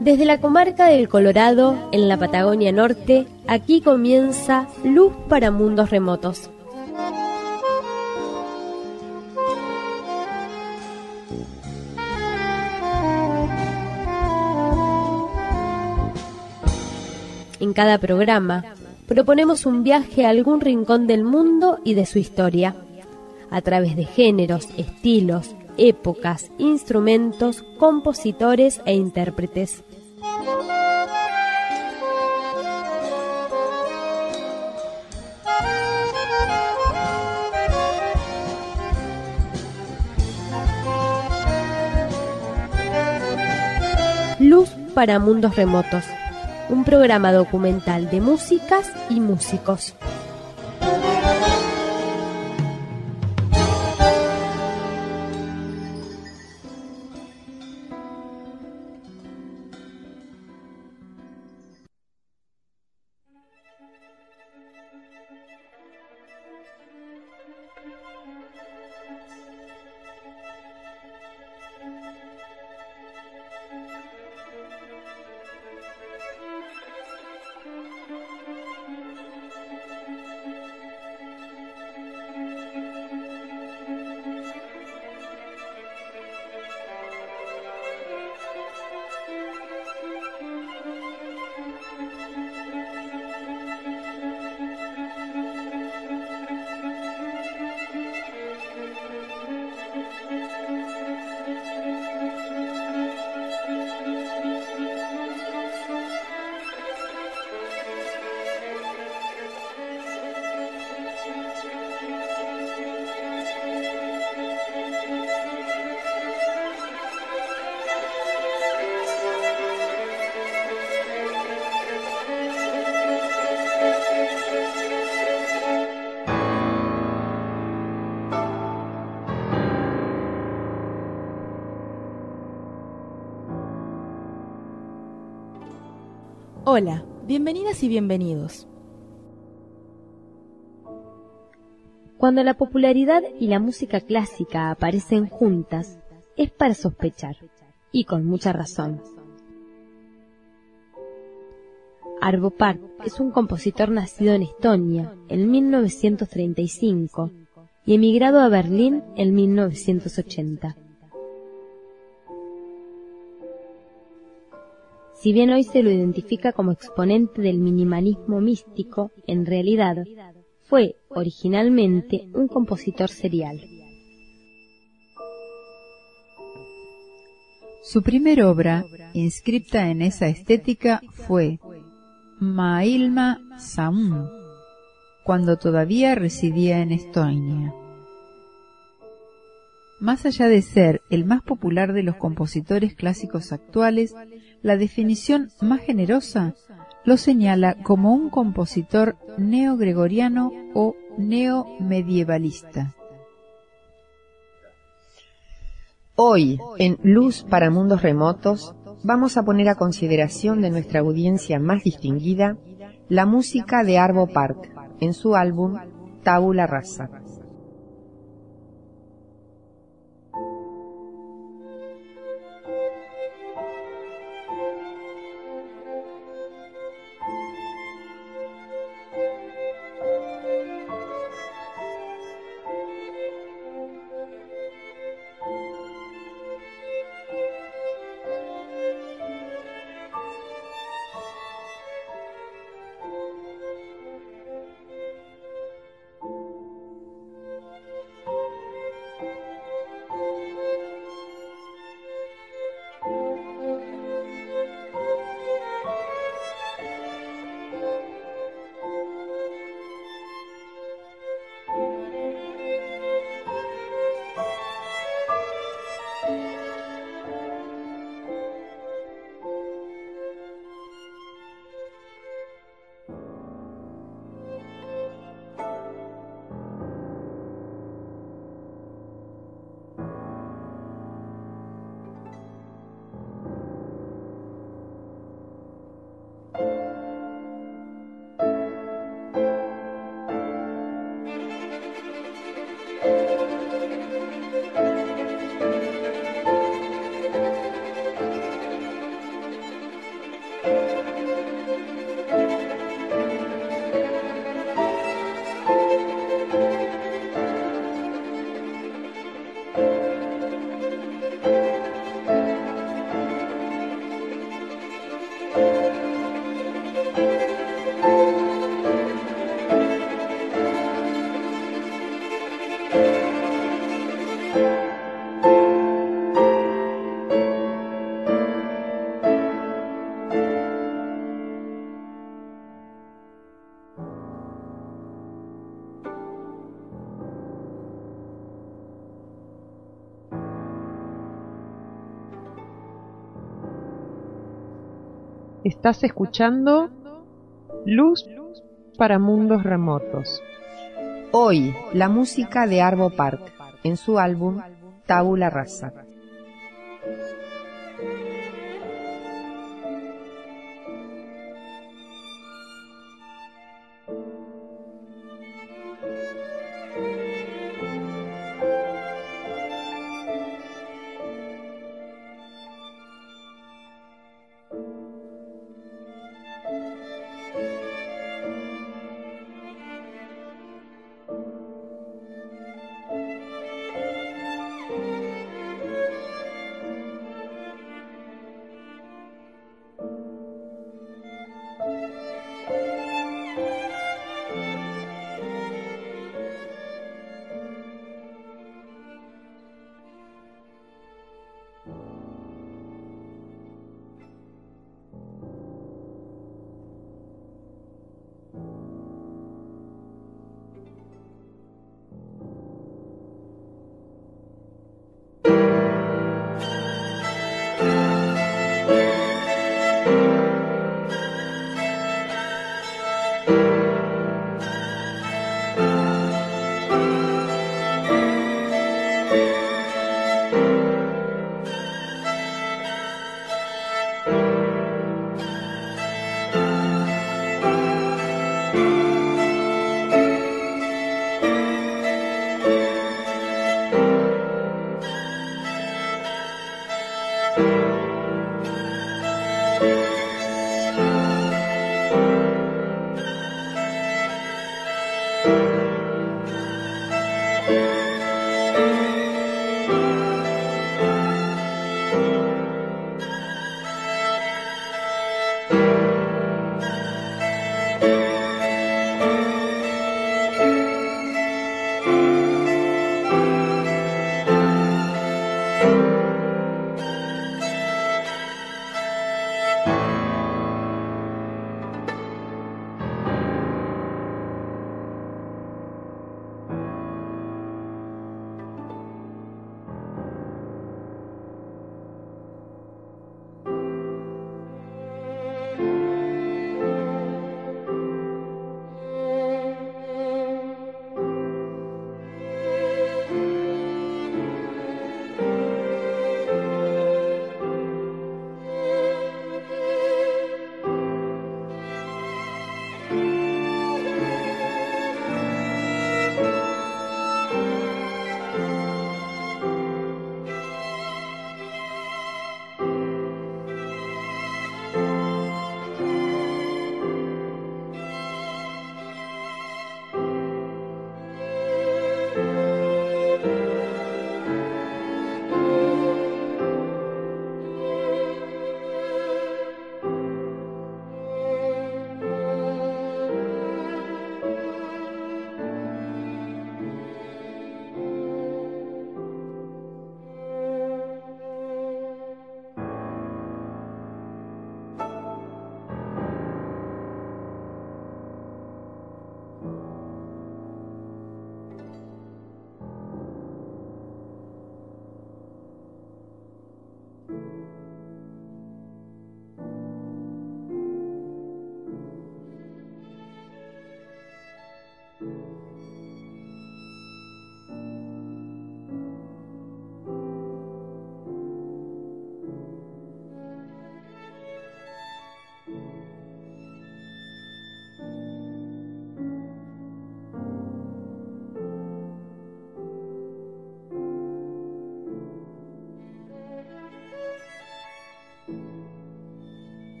Desde la comarca del Colorado, en la Patagonia Norte, aquí comienza Luz para Mundos Remotos. En cada programa, proponemos un viaje a algún rincón del mundo y de su historia, a través de géneros, estilos, épocas, instrumentos, compositores e intérpretes. Luz para Mundos Remotos, un programa documental de músicas y músicos. Hola, bienvenidas y bienvenidos. Cuando la popularidad y la música clásica aparecen juntas, es para sospechar, y con mucha razón. Arvo Pärt es un compositor nacido en Estonia en 1935 y emigrado a Berlín en 1980. Si bien hoy se lo identifica como exponente del minimalismo místico, en realidad fue originalmente un compositor serial. Su primera obra, inscripta en esa estética, fue Maailma Saum, cuando todavía residía en Estonia. Más allá de ser el más popular de los compositores clásicos actuales, la definición más generosa lo señala como un compositor neogregoriano o neomedievalista. Hoy, en Luz para Mundos Remotos, vamos a poner a consideración de nuestra audiencia más distinguida la música de Arvo Pärt en su álbum Tabula Rasa. Estás escuchando Luz para Mundos Remotos. Hoy, la música de Arvo Part, en su álbum Tabula Rasa.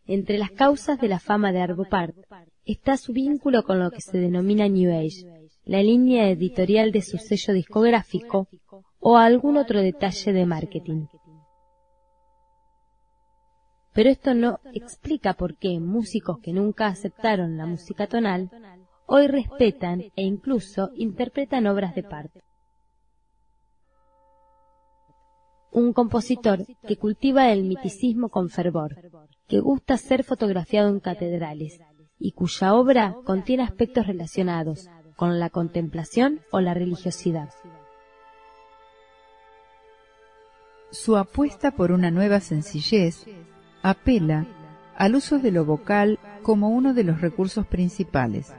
Entre las causas de la fama de Arvo Pärt está su vínculo con lo que se denomina New Age, la línea editorial de su sello discográfico o algún otro detalle de marketing. Pero esto no explica por qué músicos que nunca aceptaron la música tonal hoy respetan e incluso interpretan obras de Pärt. Un compositor que cultiva el miticismo con fervor, que gusta ser fotografiado en catedrales y cuya obra contiene aspectos relacionados con la contemplación o la religiosidad. Su apuesta por una nueva sencillez apela al uso de lo vocal como uno de los recursos principales,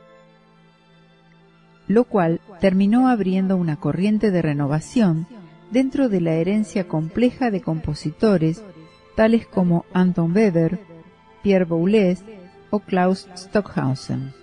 lo cual terminó abriendo una corriente de renovación dentro de la herencia compleja de compositores tales como Anton Weber, Pierre Boulez o Klaus Stockhausen.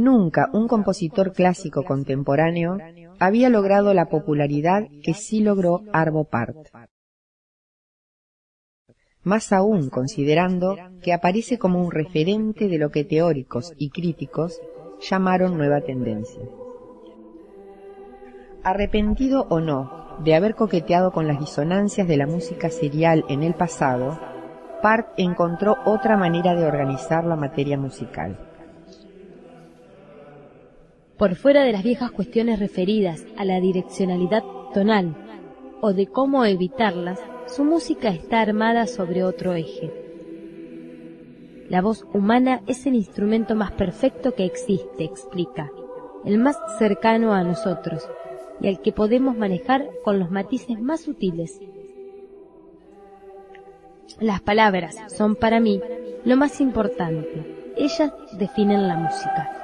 Nunca un compositor clásico contemporáneo había logrado la popularidad que sí logró Arvo Pärt. Más aún considerando que aparece como un referente de lo que teóricos y críticos llamaron nueva tendencia. Arrepentido o no de haber coqueteado con las disonancias de la música serial en el pasado, Pärt encontró otra manera de organizar la materia musical. Por fuera de las viejas cuestiones referidas a la direccionalidad tonal o de cómo evitarlas, su música está armada sobre otro eje. La voz humana es el instrumento más perfecto que existe, explica, el más cercano a nosotros y al que podemos manejar con los matices más sutiles. Las palabras son para mí lo más importante, ellas definen la música.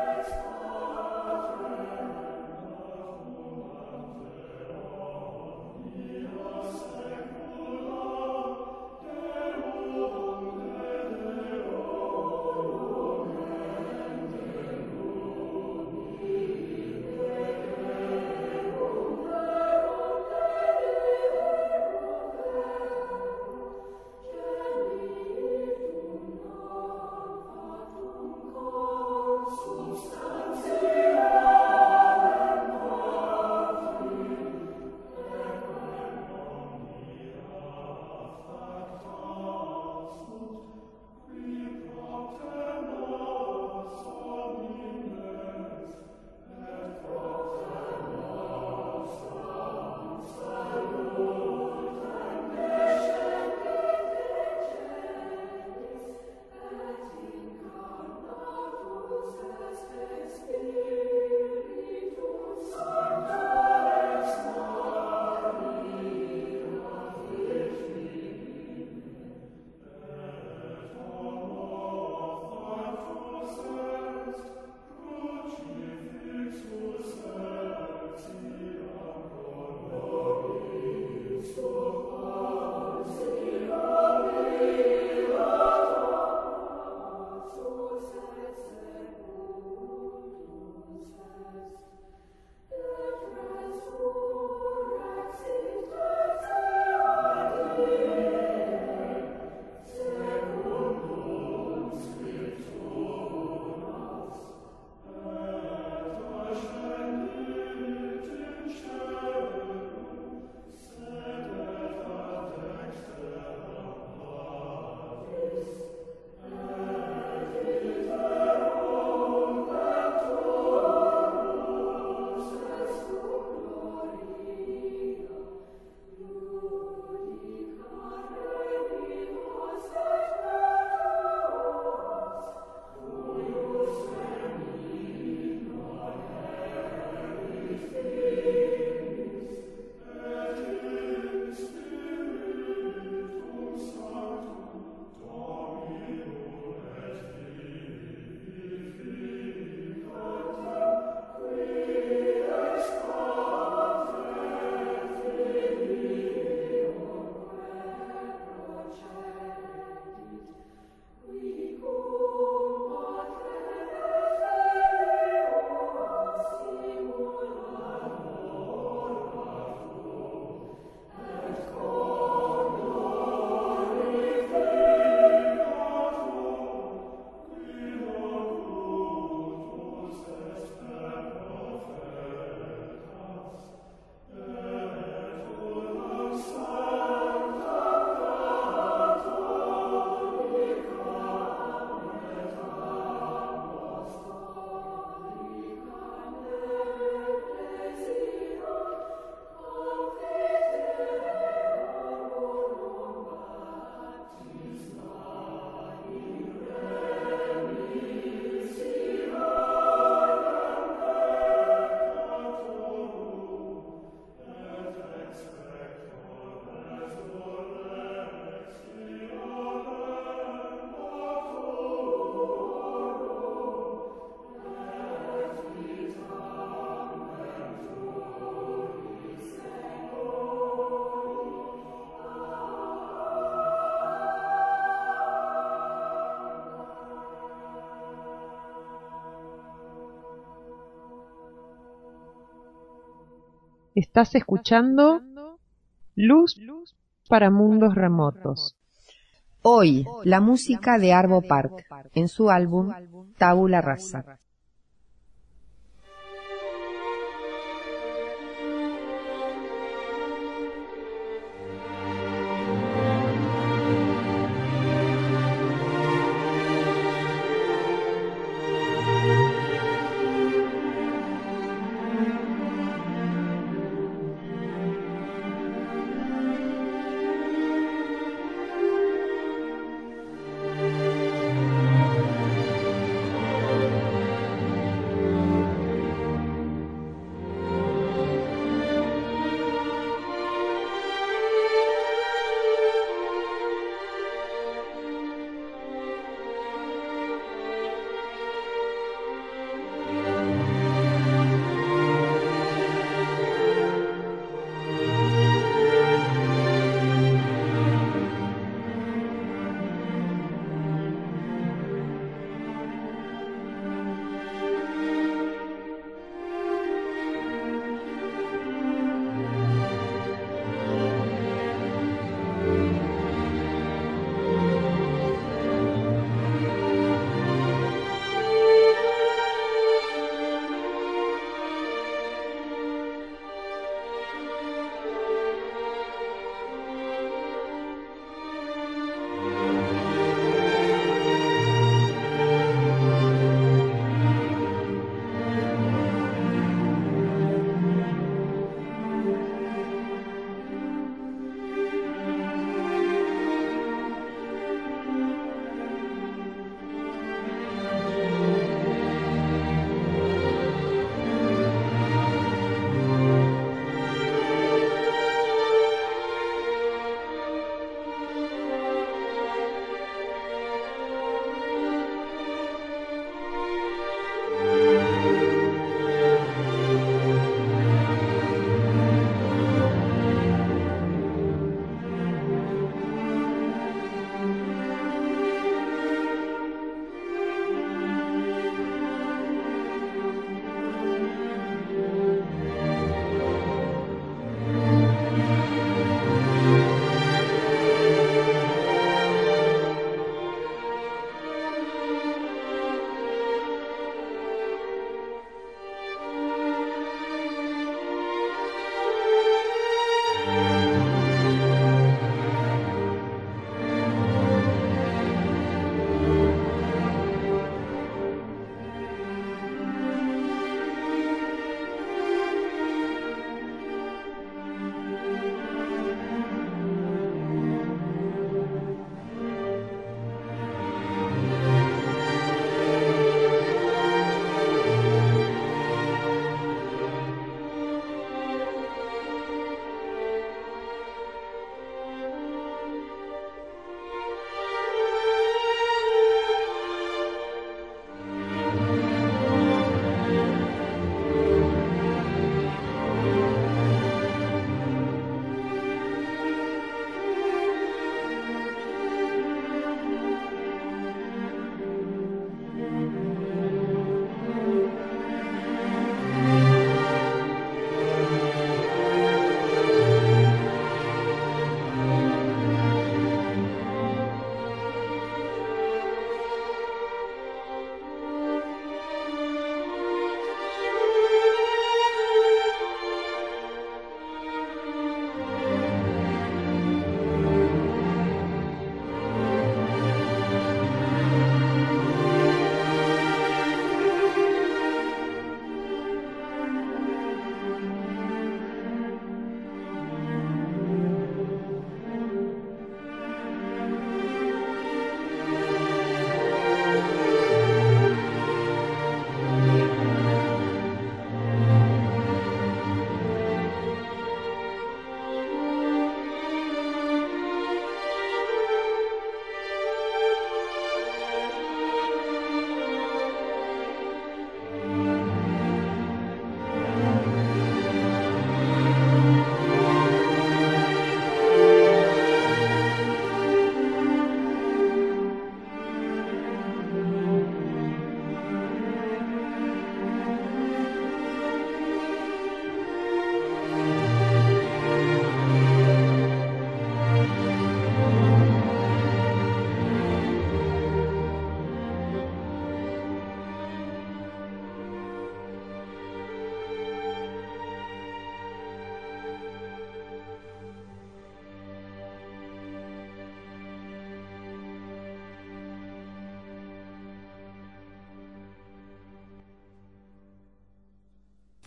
Estás escuchando Luz para Mundos Remotos. Hoy, la música de Arvo Part, en su álbum Tabula Rasa.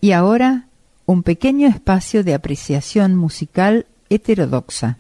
Y ahora, un pequeño espacio de apreciación musical heterodoxa.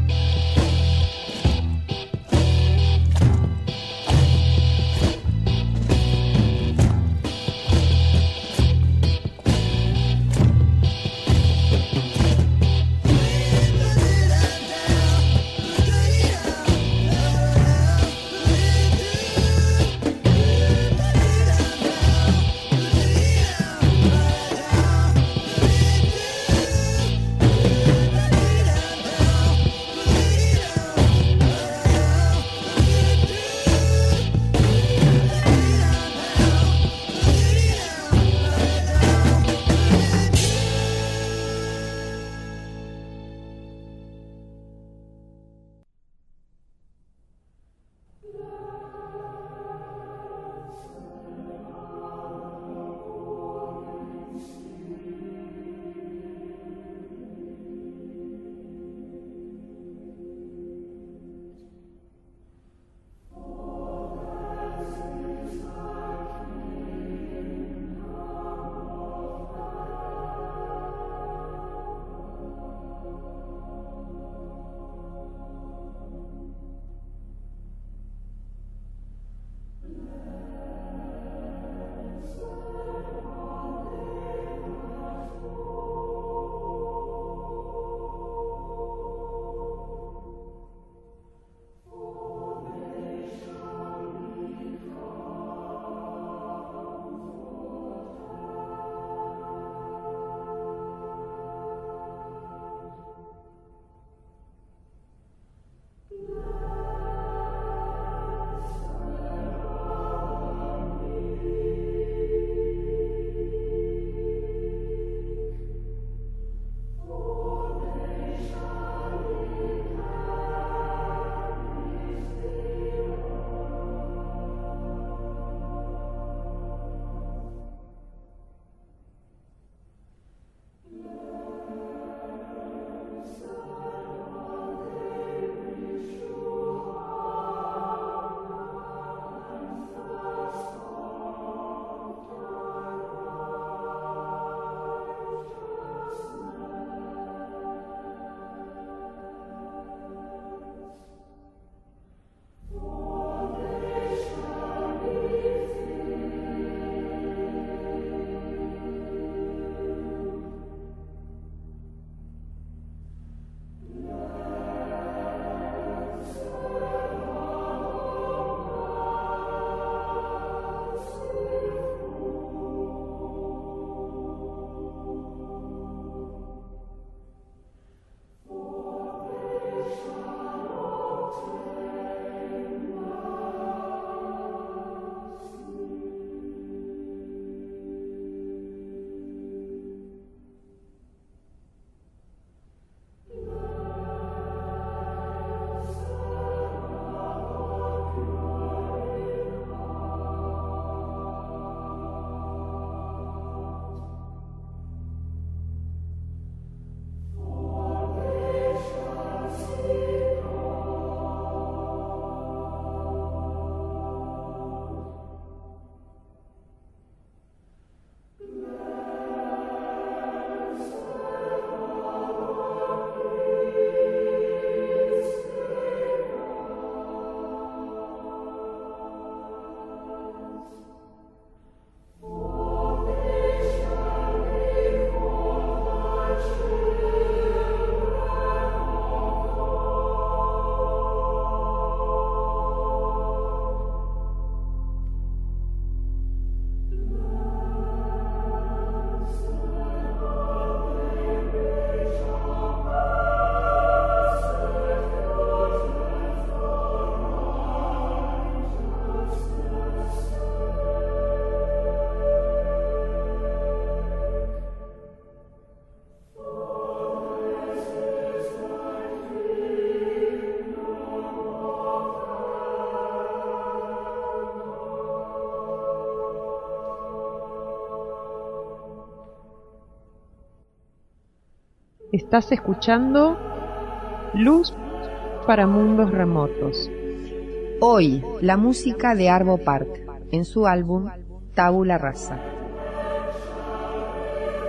Estás escuchando Luz para Mundos Remotos. Hoy, la música de Arvo Part, en su álbum Tabula Rasa.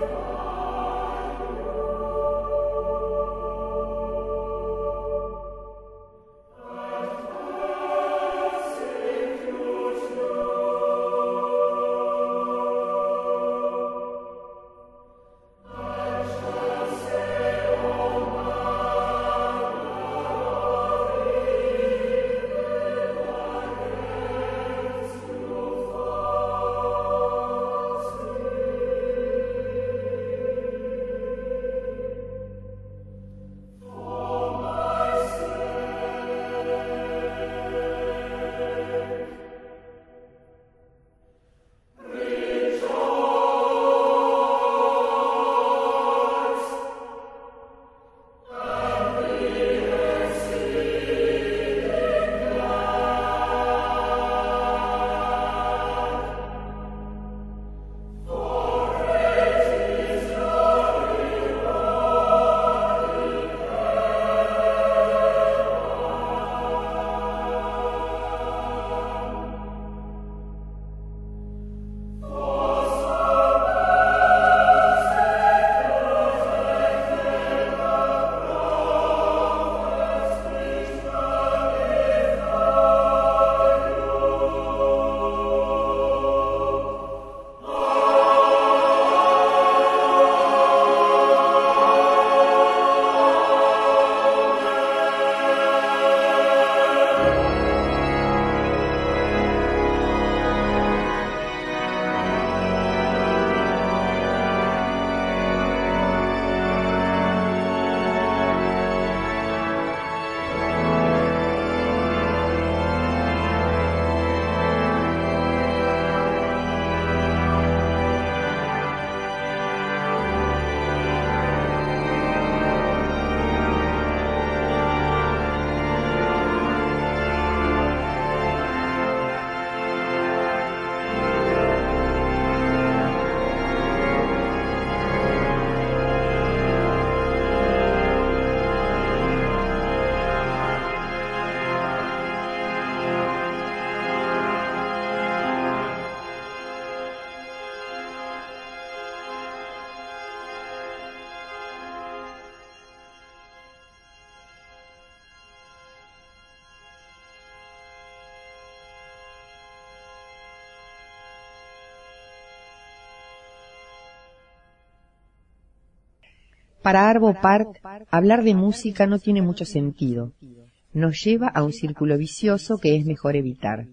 Para Arvo Pärt, hablar de música no tiene mucho sentido. Nos lleva a un círculo vicioso que es mejor evitar.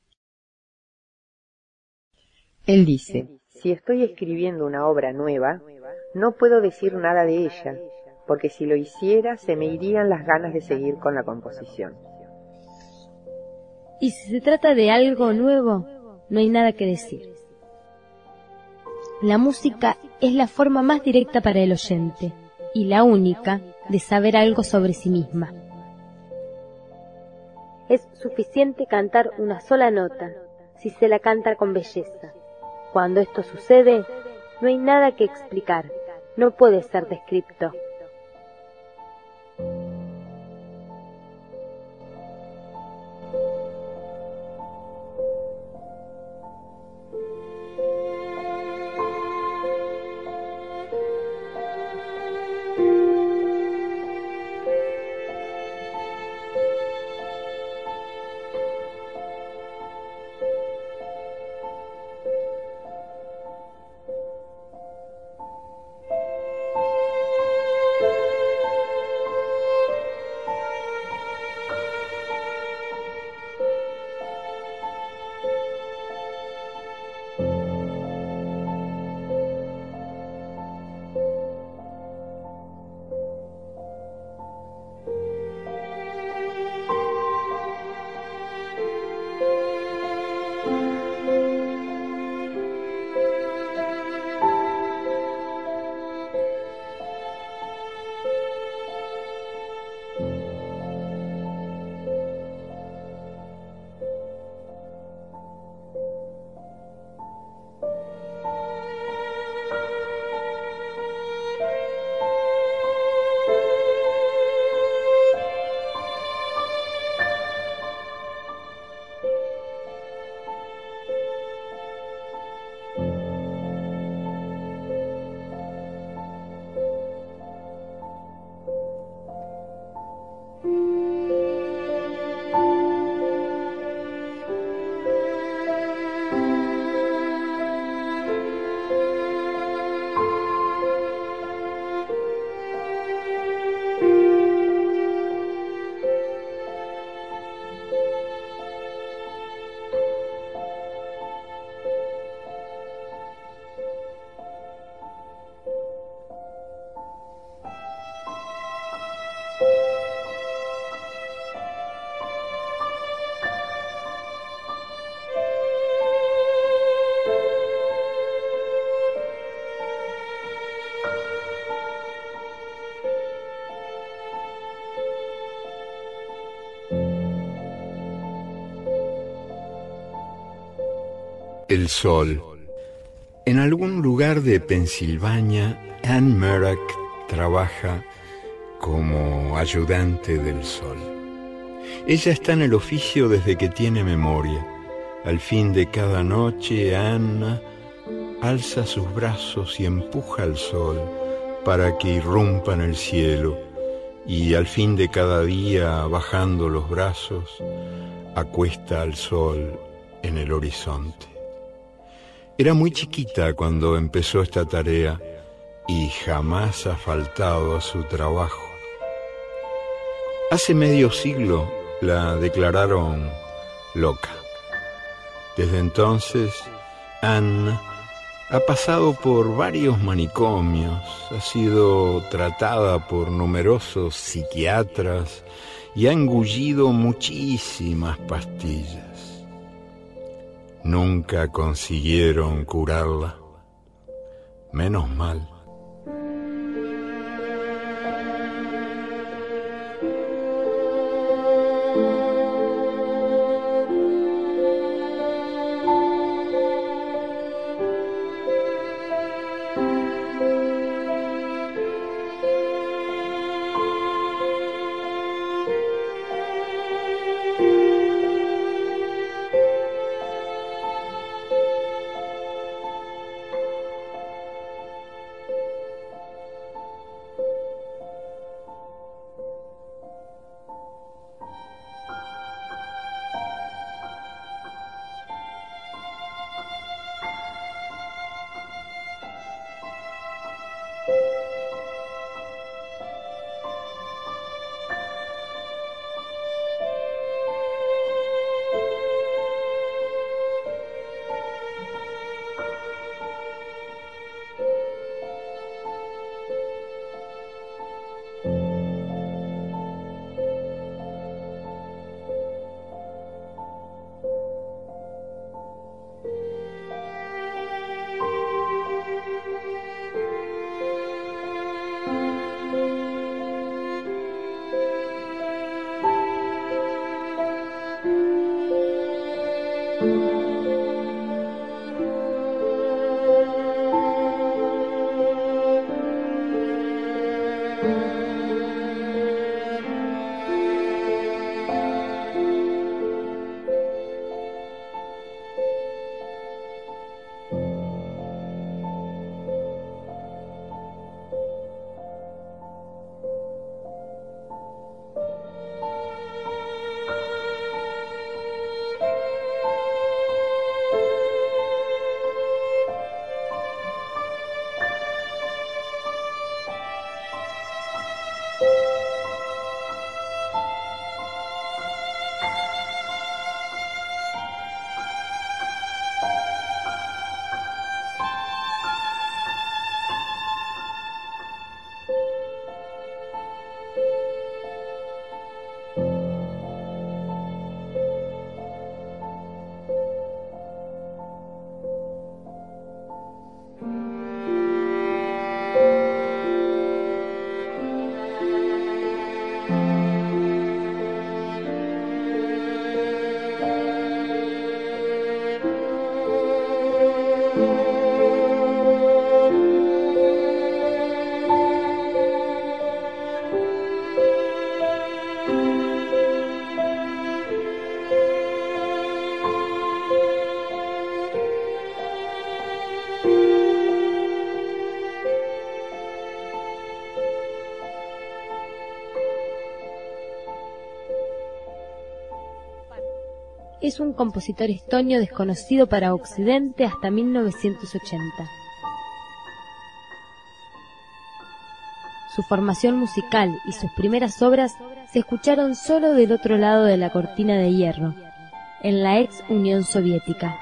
Él dice, si estoy escribiendo una obra nueva, no puedo decir nada de ella, porque si lo hiciera se me irían las ganas de seguir con la composición. Y si se trata de algo nuevo, no hay nada que decir. La música es la forma más directa para el oyente y la única de saber algo sobre sí misma. Es suficiente cantar una sola nota, si se la canta con belleza. Cuando esto sucede, no hay nada que explicar, no puede ser descrito. El sol. En algún lugar de Pensilvania, Anne Merak trabaja como ayudante del sol. Ella está en el oficio desde que tiene memoria. Al fin de cada noche, Anne alza sus brazos y empuja al sol para que irrumpa en el cielo, y al fin de cada día, bajando los brazos, acuesta al sol en el horizonte. Era muy chiquita cuando empezó esta tarea y jamás ha faltado a su trabajo. Hace medio siglo la declararon loca. Desde entonces, Anne ha pasado por varios manicomios, ha sido tratada por numerosos psiquiatras y ha engullido muchísimas pastillas. Nunca consiguieron curarla. Menos mal. Es un compositor estonio desconocido para Occidente hasta 1980. Su formación musical y sus primeras obras se escucharon solo del otro lado de la cortina de hierro, en la ex Unión Soviética.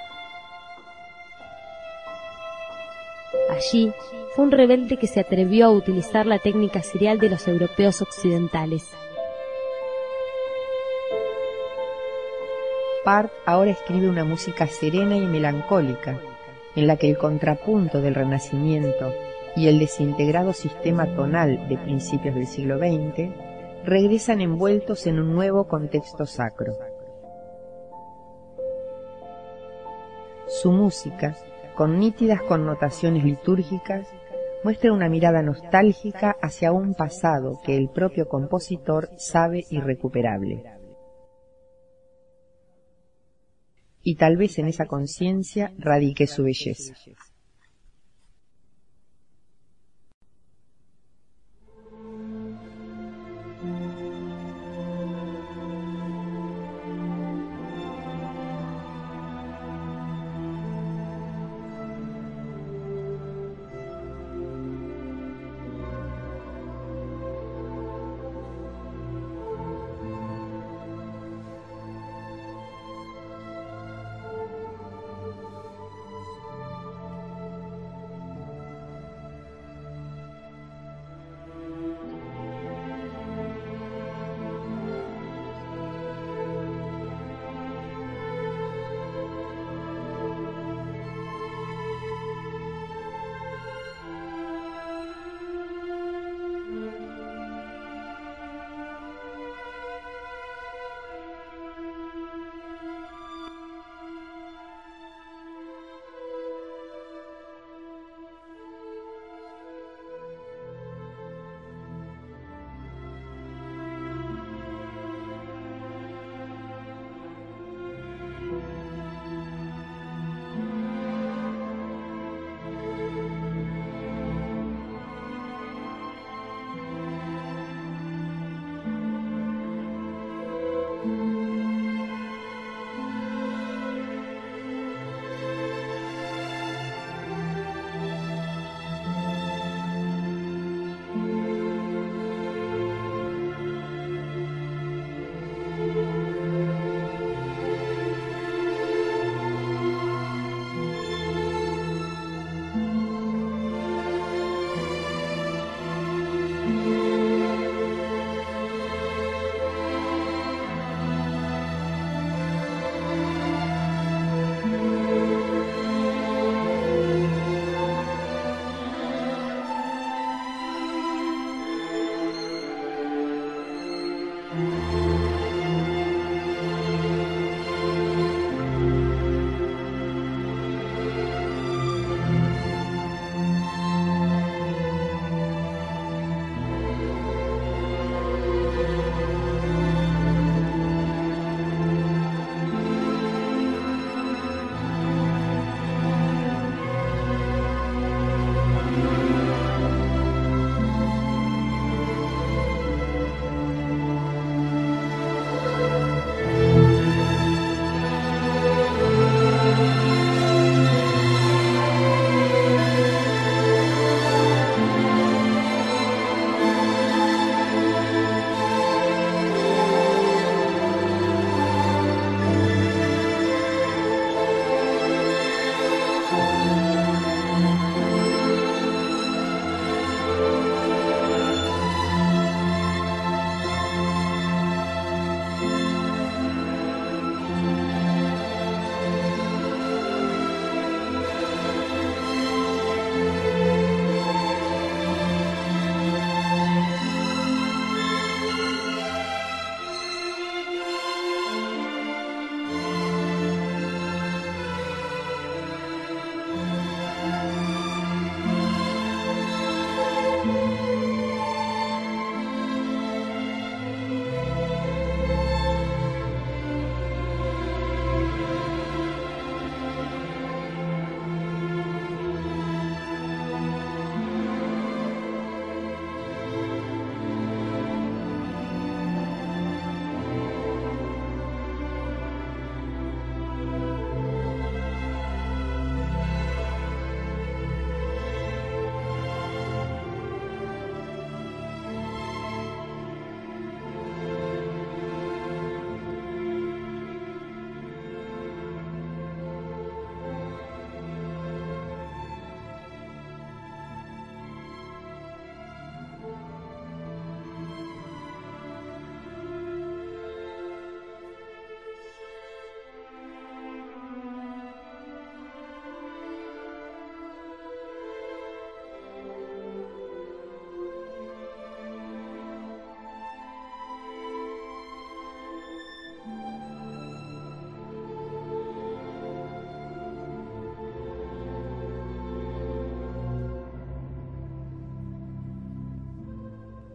Allí fue un rebelde que se atrevió a utilizar la técnica serial de los europeos occidentales. Part ahora escribe una música serena y melancólica, en la que el contrapunto del Renacimiento y el desintegrado sistema tonal de principios del siglo XX regresan envueltos en un nuevo contexto sacro. Su música, con nítidas connotaciones litúrgicas, muestra una mirada nostálgica hacia un pasado que el propio compositor sabe irrecuperable. Y tal vez en esa conciencia radique su belleza.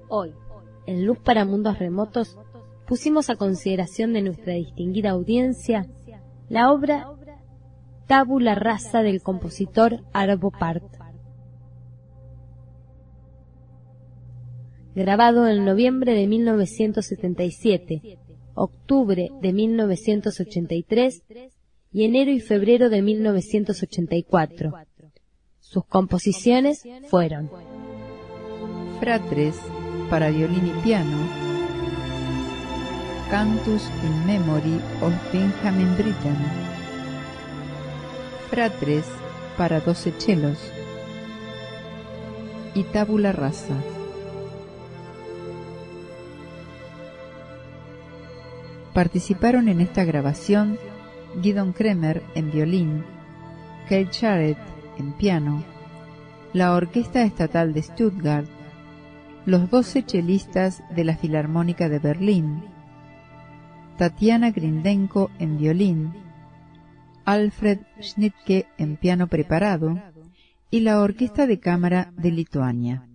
Hoy, en Luz para Mundos Remotos, pusimos a consideración de nuestra distinguida audiencia la obra Tabula Rasa del compositor Arvo Pärt. Grabado en noviembre de 1977, octubre de 1983 y enero y febrero de 1984. Sus composiciones fueron Fratres para violín y piano, Cantus in Memory of Benjamin Britten, Fratres para 12 chelos y Tabula Rasa. Participaron en esta grabación Gidon Kremer en violín, Keith Jarrett en piano, la Orquesta Estatal de Stuttgart, los 12 chelistas de la Filarmónica de Berlín, Tatiana Grindenko en violín, Alfred Schnittke en piano preparado y la Orquesta de Cámara de Lituania.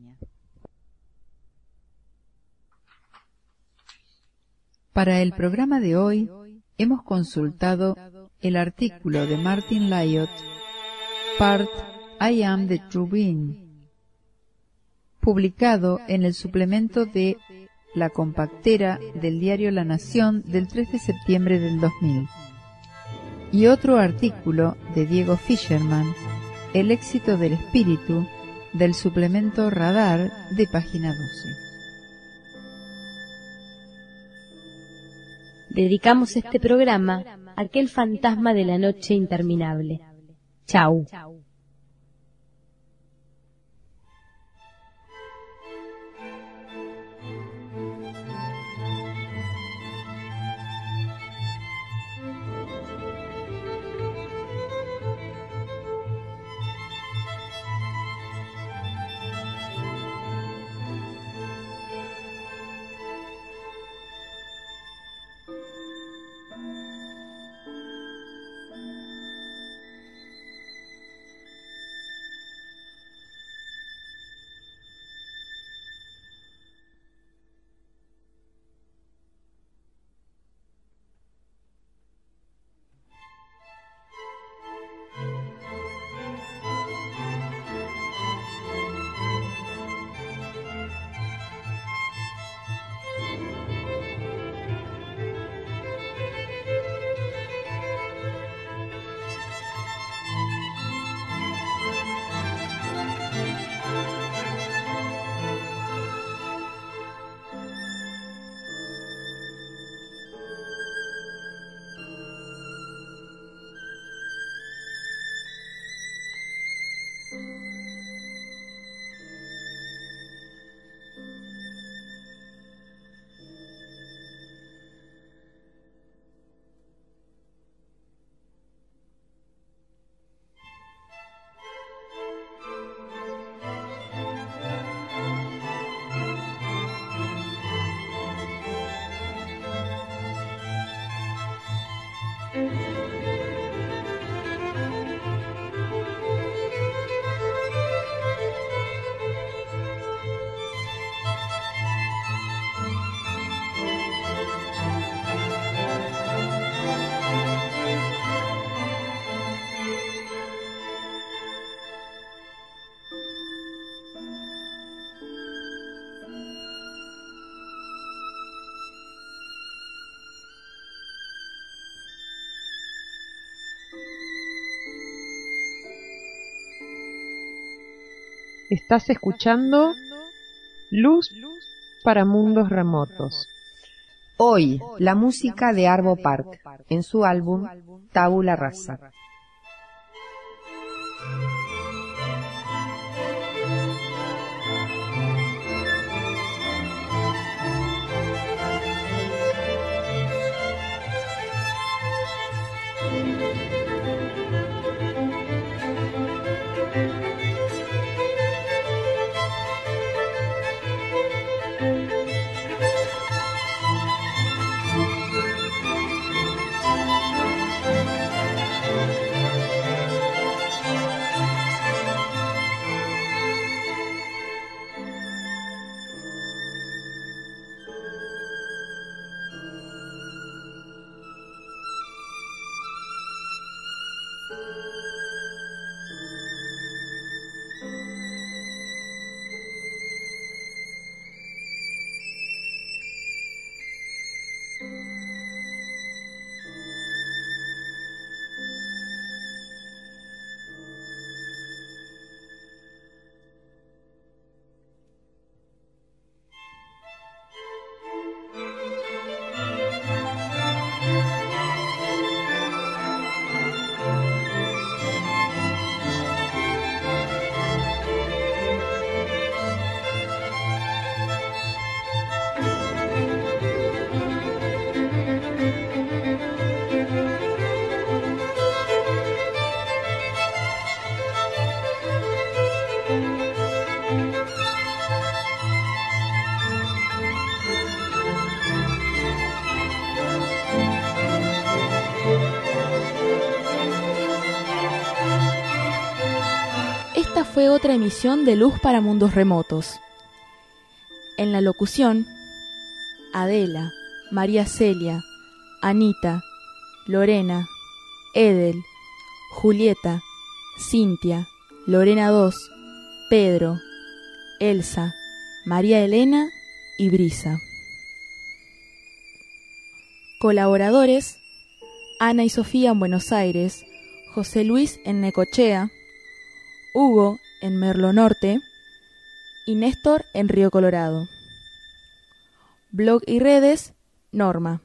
Para el programa de hoy hemos consultado el artículo de Martin Lyot, Pärt, I Am the True Being, publicado en el suplemento de La Compactera del diario La Nación del 3 de septiembre del 2000, y otro artículo de Diego Fischerman, El éxito del espíritu, del suplemento Radar de página 12. Dedicamos este programa a aquel fantasma de la noche interminable. Chau. Estás escuchando Luz para Mundos Remotos. Hoy, la música de Arvo Pärt, en su álbum Tabula Rasa. fue otra emisión de Luz para Mundos Remotos. En la locución, Adela, María Celia, Anita, Lorena, Edel, Julieta, Cintia, Lorena 2, Pedro, Elsa, María Elena y Brisa. Colaboradores: Ana y Sofía en Buenos Aires, José Luis en Necochea, Hugo en Merlo Norte y Néstor en Río Colorado. Blog y redes: Norma.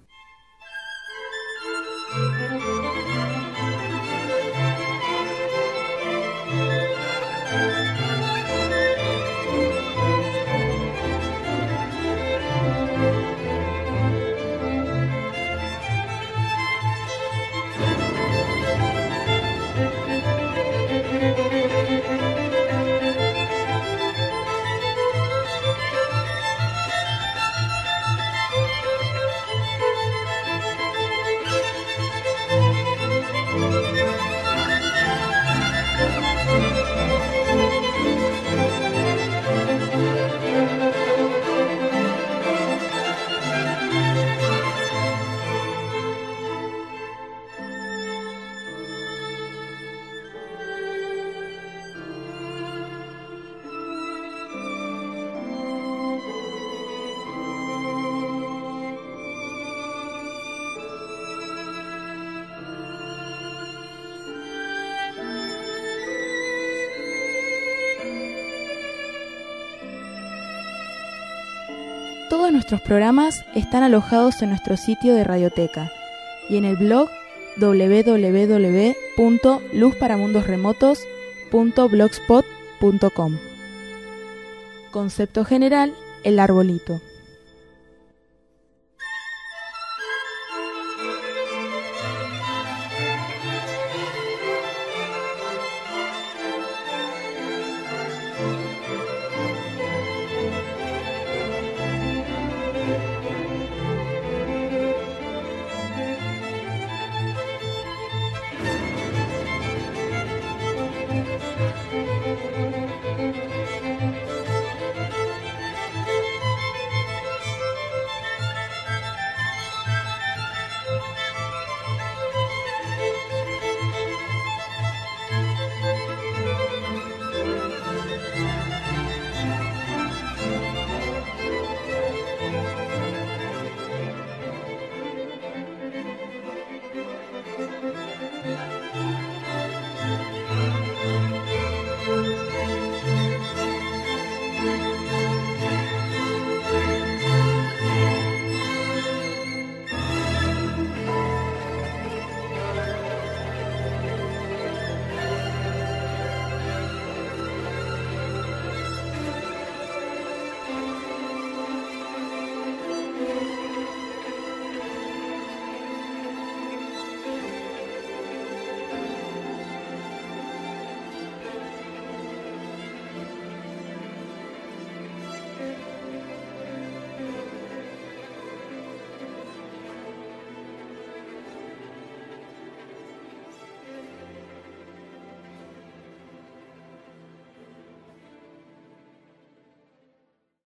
Todos nuestros programas están alojados en nuestro sitio de Radioteca y en el blog www.luzparamundosremotos.blogspot.com. Concepto general: el arbolito.